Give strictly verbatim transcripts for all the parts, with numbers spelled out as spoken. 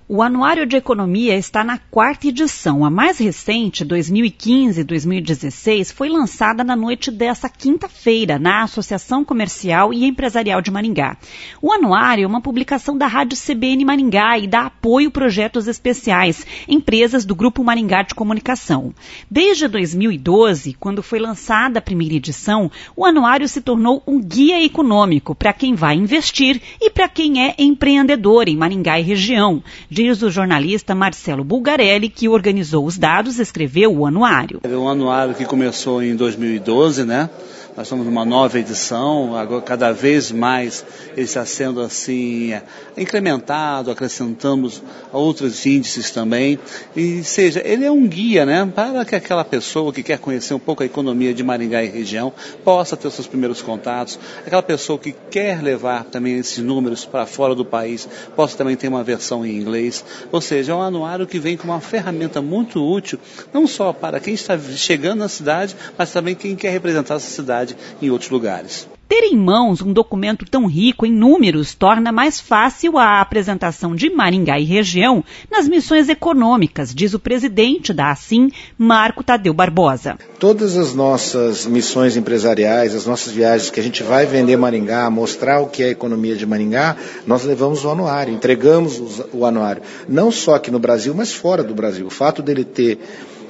O Anuário de Economia está na quarta edição. A mais recente, dois mil e quinze e dois mil e dezesseis, foi lançada na noite desta quinta-feira, na Associação Comercial e Empresarial de Maringá. O anuário é uma publicação da Rádio C B N Maringá e dá apoio a projetos especiais, empresas do Grupo Maringá de Comunicação. Desde dois mil e doze, quando foi lançada a primeira edição, o anuário se tornou um guia econômico para quem vai investir e para quem é empreendedor em Maringá e região. Diz o jornalista Marcelo Bulgarelli, que organizou os dados, escreveu o anuário. É um anuário que começou em dois mil e doze, né? Nós estamos numa nova edição, agora cada vez mais ele está sendo assim incrementado, acrescentamos outros índices também. E seja, ele é um guia, né, para que aquela pessoa que quer conhecer um pouco a economia de Maringá e região possa ter os seus primeiros contatos. Aquela pessoa que quer levar também esses números para fora do país possa também ter uma versão em inglês. Ou seja, é um anuário que vem com uma ferramenta muito útil, não só para quem está chegando na cidade, mas também quem quer representar essa cidade em outros lugares. Ter em mãos um documento tão rico em números torna mais fácil a apresentação de Maringá e região nas missões econômicas, diz o presidente da ACIM, Marco Tadeu Barbosa. Todas as nossas missões empresariais, as nossas viagens que a gente vai vender Maringá, mostrar o que é a economia de Maringá, nós levamos o anuário, entregamos o anuário. Não só aqui no Brasil, mas fora do Brasil. O fato dele ter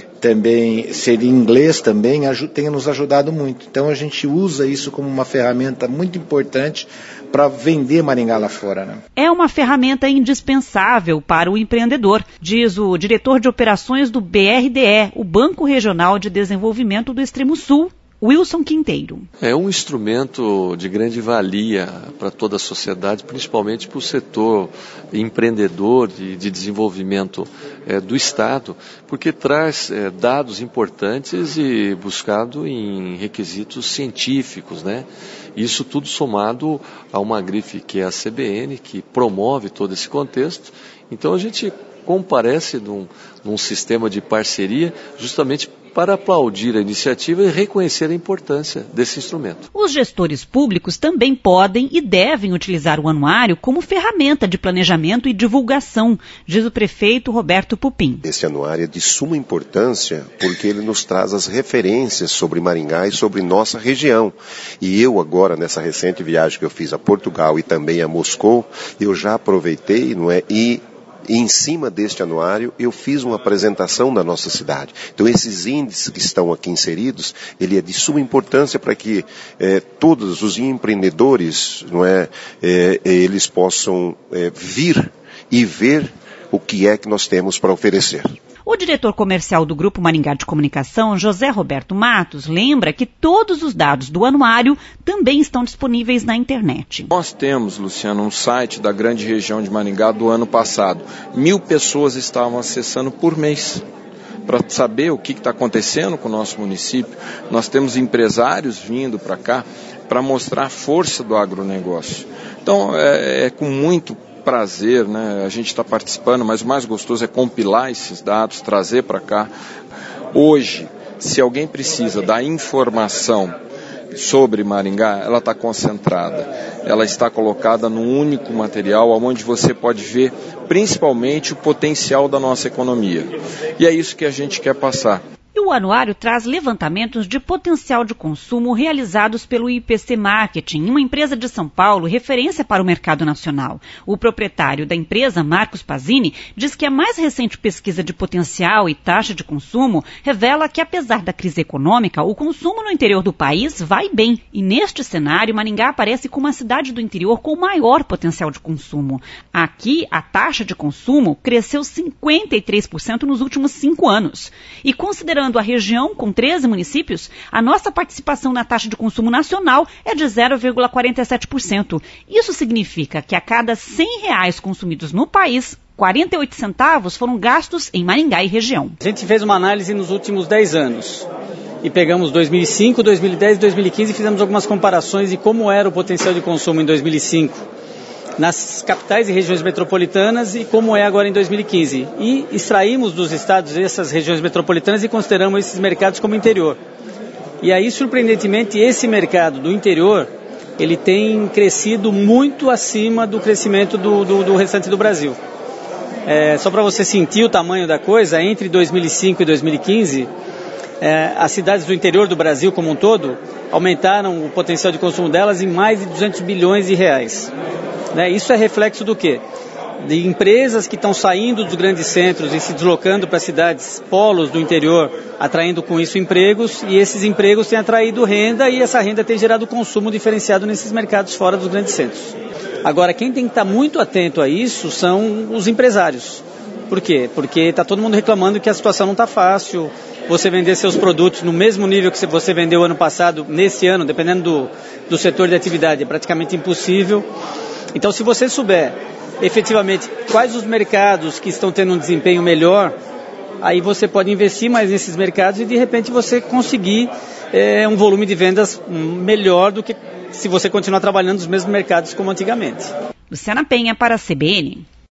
também ser em inglês também tem nos ajudado muito. Então a gente usa isso como uma ferramenta muito importante para vender Maringá lá fora, né? É uma ferramenta indispensável para o empreendedor, diz o diretor de operações do B R D E, o Banco Regional de Desenvolvimento do Extremo Sul, Wilson Quinteiro. É um instrumento de grande valia para toda a sociedade, principalmente para o setor empreendedor de, de desenvolvimento é, do Estado, porque traz é, dados importantes e buscado em requisitos científicos, né? Isso tudo somado a uma grife que é a C B N, que promove todo esse contexto. Então a gente comparece num, num sistema de parceria justamente para aplaudir a iniciativa e reconhecer a importância desse instrumento. Os gestores públicos também podem e devem utilizar o anuário como ferramenta de planejamento e divulgação, diz o prefeito Roberto Pupim. Esse anuário é de suma importância porque ele nos traz as referências sobre Maringá e sobre nossa região. E eu agora, nessa recente viagem que eu fiz a Portugal e também a Moscou, eu já aproveitei, não é, e em cima deste anuário, eu fiz uma apresentação da nossa cidade. Então, esses índices que estão aqui inseridos, ele é de suma importância para que eh, todos os empreendedores, não é, eh, eles possam eh, vir e ver o que é que nós temos para oferecer. O diretor comercial do Grupo Maringá de Comunicação, José Roberto Matos, lembra que todos os dados do anuário também estão disponíveis na internet. Nós temos, Luciano, um site da grande região de Maringá do ano passado. Mil pessoas estavam acessando por mês para saber o que está acontecendo com o nosso município. Nós temos empresários vindo para cá para mostrar a força do agronegócio. Então, é, é com muito prazer, né? A gente está participando, mas o mais gostoso é compilar esses dados, trazer para cá. Hoje, se alguém precisa da informação sobre Maringá, ela está concentrada, ela está colocada num único material, onde você pode ver principalmente o potencial da nossa economia. E é isso que a gente quer passar. O anuário traz levantamentos de potencial de consumo realizados pelo I P C Marketing, uma empresa de São Paulo, referência para o mercado nacional. O proprietário da empresa, Marcos Pazini, diz que a mais recente pesquisa de potencial e taxa de consumo revela que, apesar da crise econômica, o consumo no interior do país vai bem. E neste cenário, Maringá aparece como a cidade do interior com o maior potencial de consumo. Aqui, a taxa de consumo cresceu cinquenta e três por cento nos últimos cinco anos. E considerando a região, com treze municípios, a nossa participação na taxa de consumo nacional é de zero vírgula quarenta e sete por cento. Isso significa que a cada cem reais consumidos no país, quarenta e oito centavos foram gastos em Maringá e região. A gente fez uma análise nos últimos dez anos e pegamos dois mil e cinco, dois mil e dez e dois mil e quinze e fizemos algumas comparações de como era o potencial de consumo em dois mil e cinco nas capitais e regiões metropolitanas e como é agora em dois mil e quinze. E extraímos dos estados essas regiões metropolitanas e consideramos esses mercados como interior. E aí, surpreendentemente, esse mercado do interior, ele tem crescido muito acima do crescimento do, do, do restante do Brasil. É, só para você sentir o tamanho da coisa, entre dois mil e cinco e dois mil e quinze, é, as cidades do interior do Brasil como um todo aumentaram o potencial de consumo delas em mais de duzentos bilhões de reais. Né? Isso é reflexo do quê? De empresas que estão saindo dos grandes centros e se deslocando para cidades polos do interior, atraindo com isso empregos, e esses empregos têm atraído renda e essa renda tem gerado consumo diferenciado nesses mercados fora dos grandes centros. Agora, quem tem que estar muito atento a isso são os empresários. Por quê? Porque está todo mundo reclamando que a situação não está fácil. Você vender seus produtos no mesmo nível que você vendeu ano passado, nesse ano, dependendo do, do setor de atividade, é praticamente impossível. Então, se você souber efetivamente quais os mercados que estão tendo um desempenho melhor, aí você pode investir mais nesses mercados e de repente você conseguir é, um volume de vendas melhor do que se você continuar trabalhando nos mesmos mercados como antigamente. Luciana Penha para a C B N.